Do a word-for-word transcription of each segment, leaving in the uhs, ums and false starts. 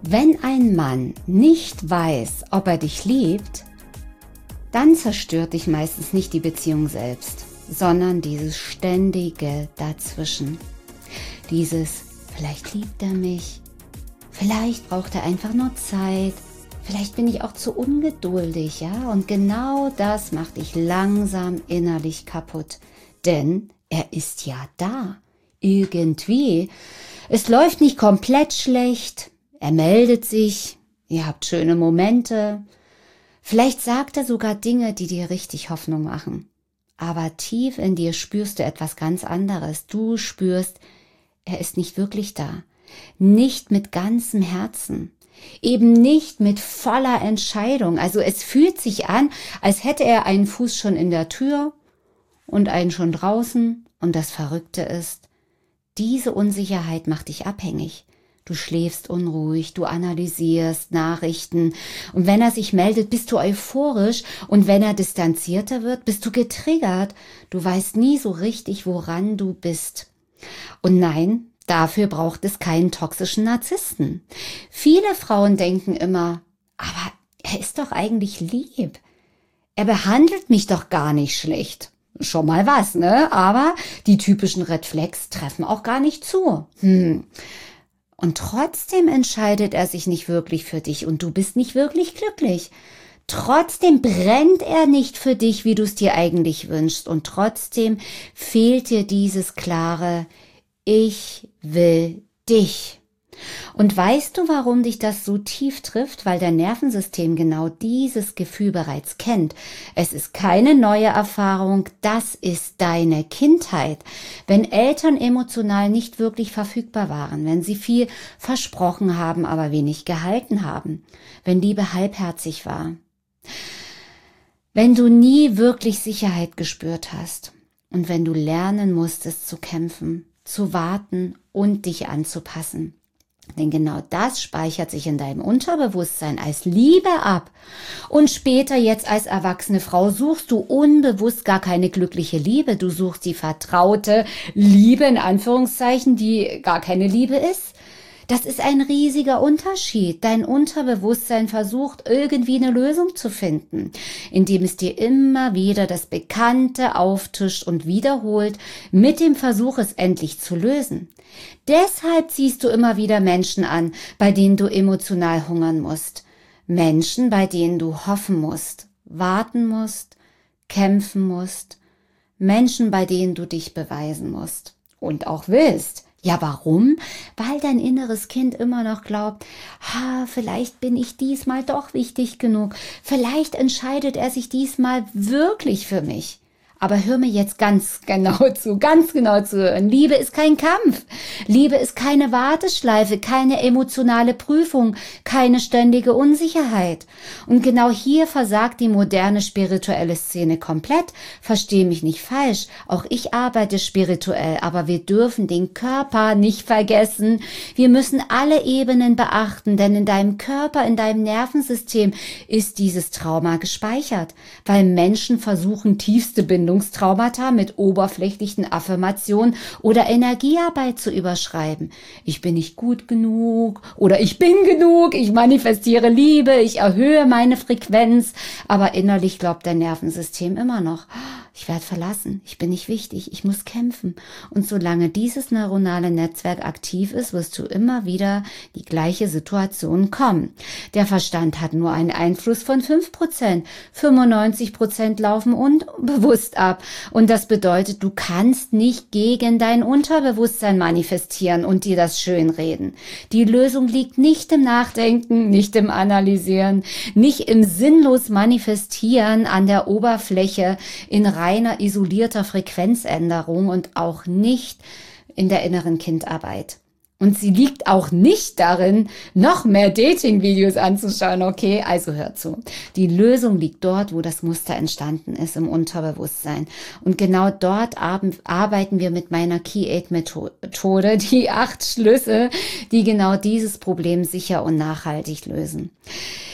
Wenn ein Mann nicht weiß, ob er dich liebt, dann zerstört dich meistens nicht die Beziehung selbst, sondern dieses ständige Dazwischen. Dieses, vielleicht liebt er mich, vielleicht braucht er einfach nur Zeit, vielleicht bin ich auch zu ungeduldig, ja? Und genau das macht dich langsam innerlich kaputt, denn er ist ja da, irgendwie. Es läuft nicht komplett schlecht. Er meldet sich, ihr habt schöne Momente. Vielleicht sagt er sogar Dinge, die dir richtig Hoffnung machen. Aber tief in dir spürst du etwas ganz anderes. Du spürst, er ist nicht wirklich da. Nicht mit ganzem Herzen. Eben nicht mit voller Entscheidung. Also es fühlt sich an, als hätte er einen Fuß schon in der Tür und einen schon draußen. Und das Verrückte ist, diese Unsicherheit macht dich abhängig. Du schläfst unruhig, du analysierst Nachrichten und wenn er sich meldet, bist du euphorisch und wenn er distanzierter wird, bist du getriggert. Du weißt nie so richtig, woran du bist. Und nein, dafür braucht es keinen toxischen Narzissten. Viele Frauen denken immer, aber er ist doch eigentlich lieb. Er behandelt mich doch gar nicht schlecht. Schon mal was, ne? Aber die typischen Red Flags treffen auch gar nicht zu. Hm. Und trotzdem entscheidet er sich nicht wirklich für dich und du bist nicht wirklich glücklich. Trotzdem brennt er nicht für dich, wie du es dir eigentlich wünschst. Und trotzdem fehlt dir dieses klare, ich will dich. Und weißt du, warum dich das so tief trifft? Weil dein Nervensystem genau dieses Gefühl bereits kennt. Es ist keine neue Erfahrung, das ist deine Kindheit. Wenn Eltern emotional nicht wirklich verfügbar waren, wenn sie viel versprochen haben, aber wenig gehalten haben, wenn Liebe halbherzig war, wenn du nie wirklich Sicherheit gespürt hast und wenn du lernen musstest zu kämpfen, zu warten und dich anzupassen. Denn genau das speichert sich in deinem Unterbewusstsein als Liebe ab. Und später jetzt als erwachsene Frau suchst du unbewusst gar keine glückliche Liebe. Du suchst die vertraute Liebe, in Anführungszeichen, die gar keine Liebe ist. Das ist ein riesiger Unterschied. Dein Unterbewusstsein versucht irgendwie eine Lösung zu finden, indem es dir immer wieder das Bekannte auftischt und wiederholt, mit dem Versuch, es endlich zu lösen. Deshalb ziehst du immer wieder Menschen an, bei denen du emotional hungern musst. Menschen, bei denen du hoffen musst, warten musst, kämpfen musst. Menschen, bei denen du dich beweisen musst und auch willst. Ja, warum? Weil dein inneres Kind immer noch glaubt, ha, vielleicht bin ich diesmal doch wichtig genug. Vielleicht entscheidet er sich diesmal wirklich für mich. Aber hör mir jetzt ganz genau zu, ganz genau zu. Liebe ist kein Kampf. Liebe ist keine Warteschleife, keine emotionale Prüfung, keine ständige Unsicherheit. Und genau hier versagt die moderne spirituelle Szene komplett. Versteh mich nicht falsch. Auch ich arbeite spirituell, aber wir dürfen den Körper nicht vergessen. Wir müssen alle Ebenen beachten, denn in deinem Körper, in deinem Nervensystem ist dieses Trauma gespeichert, weil Menschen versuchen, tiefste Bindung Traumata mit oberflächlichen Affirmationen oder Energiearbeit zu überschreiben. Ich bin nicht gut genug oder ich bin genug, ich manifestiere Liebe, ich erhöhe meine Frequenz, aber innerlich glaubt dein Nervensystem immer noch, ich werde verlassen, ich bin nicht wichtig, ich muss kämpfen. Und solange dieses neuronale Netzwerk aktiv ist, wirst du immer wieder die gleiche Situation kommen. Der Verstand hat nur einen Einfluss von fünf Prozent, fünfundneunzig Prozent laufen unbewusst ab. Und das bedeutet, du kannst nicht gegen dein Unterbewusstsein manifestieren und dir das schönreden. Die Lösung liegt nicht im Nachdenken, nicht im Analysieren, nicht im sinnlos Manifestieren an der Oberfläche in reiner isolierter Frequenzänderung und auch nicht in der inneren Kindarbeit. Und sie liegt auch nicht darin, noch mehr Dating-Videos anzuschauen. Okay, also hör zu. Die Lösung liegt dort, wo das Muster entstanden ist, im Unterbewusstsein. Und genau dort arbeiten wir mit meiner Key Eight Methode, die acht Schlüsse, die genau dieses Problem sicher und nachhaltig lösen.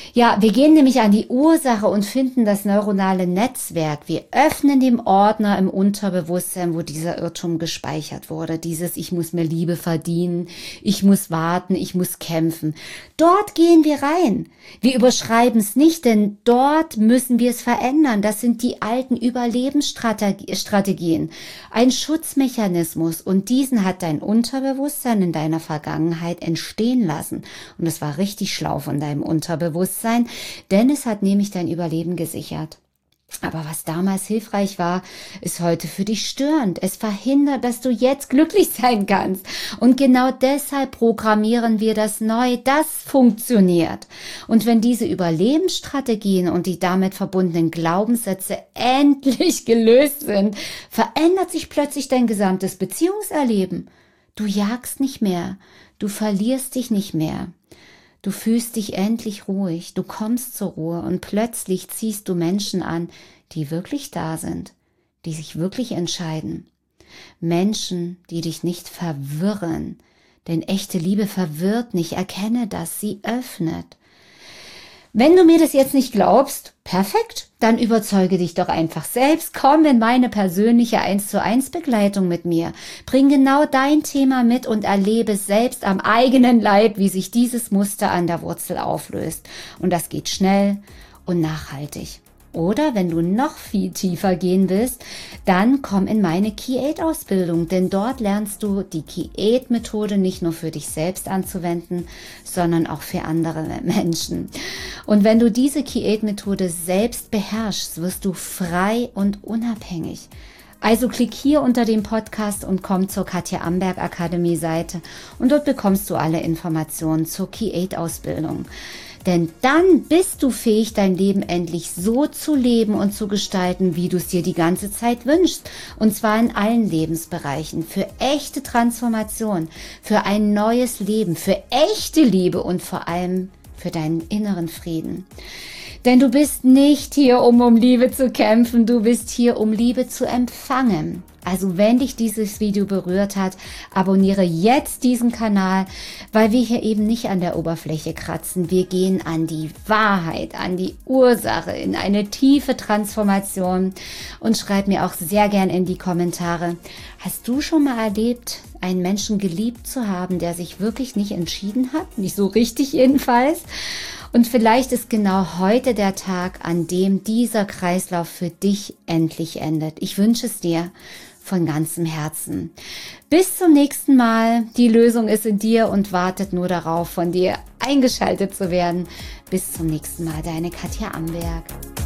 Ja, wir gehen nämlich an die Ursache und finden das neuronale Netzwerk. Wir öffnen den Ordner im Unterbewusstsein, wo dieser Irrtum gespeichert wurde. Dieses Ich muss mir Liebe verdienen, ich muss warten, ich muss kämpfen. Dort gehen wir rein. Wir überschreiben es nicht, denn dort müssen wir es verändern. Das sind die alten Überlebensstrategien. Ein Schutzmechanismus, und diesen hat dein Unterbewusstsein in deiner Vergangenheit entstehen lassen. Und es war richtig schlau von deinem Unterbewusstsein, denn es hat nämlich dein Überleben gesichert. Aber was damals hilfreich war, ist heute für dich störend. Es verhindert, dass du jetzt glücklich sein kannst. Und genau deshalb programmieren wir das neu. Das funktioniert. Und wenn diese Überlebensstrategien und die damit verbundenen Glaubenssätze endlich gelöst sind, verändert sich plötzlich dein gesamtes Beziehungserleben. Du jagst nicht mehr. Du verlierst dich nicht mehr. Du fühlst dich endlich ruhig, du kommst zur Ruhe und plötzlich ziehst du Menschen an, die wirklich da sind, die sich wirklich entscheiden. Menschen, die dich nicht verwirren, denn echte Liebe verwirrt nicht, erkenne das, sie öffnet. Wenn du mir das jetzt nicht glaubst, perfekt, dann überzeuge dich doch einfach selbst. Komm in meine persönliche eins zu eins Begleitung mit mir. Bring genau dein Thema mit und erlebe selbst am eigenen Leib, wie sich dieses Muster an der Wurzel auflöst. Und das geht schnell und nachhaltig. Oder wenn du noch viel tiefer gehen willst, dann komm in meine Key Eight Ausbildung, denn dort lernst du die Key Eight Methode nicht nur für dich selbst anzuwenden, sondern auch für andere Menschen. Und wenn du diese Key Eight Methode selbst beherrschst, wirst du frei und unabhängig. Also klick hier unter dem Podcast und komm zur Katja Amberg Akademie Seite und dort bekommst du alle Informationen zur Key Eight Ausbildung. Denn dann bist du fähig, dein Leben endlich so zu leben und zu gestalten, wie du es dir die ganze Zeit wünschst. Und zwar in allen Lebensbereichen. Für echte Transformation, für ein neues Leben, für echte Liebe und vor allem für deinen inneren Frieden. Denn du bist nicht hier, um um Liebe zu kämpfen, du bist hier, um Liebe zu empfangen. Also wenn dich dieses Video berührt hat, abonniere jetzt diesen Kanal, weil wir hier eben nicht an der Oberfläche kratzen. Wir gehen an die Wahrheit, an die Ursache, in eine tiefe Transformation. Und schreib mir auch sehr gern in die Kommentare, hast du schon mal erlebt, einen Menschen geliebt zu haben, der sich wirklich nicht entschieden hat? Nicht so richtig jedenfalls. Und vielleicht ist genau heute der Tag, an dem dieser Kreislauf für dich endlich endet. Ich wünsche es dir von ganzem Herzen. Bis zum nächsten Mal. Die Lösung ist in dir und wartet nur darauf, von dir eingeschaltet zu werden. Bis zum nächsten Mal, deine Katja Amberg.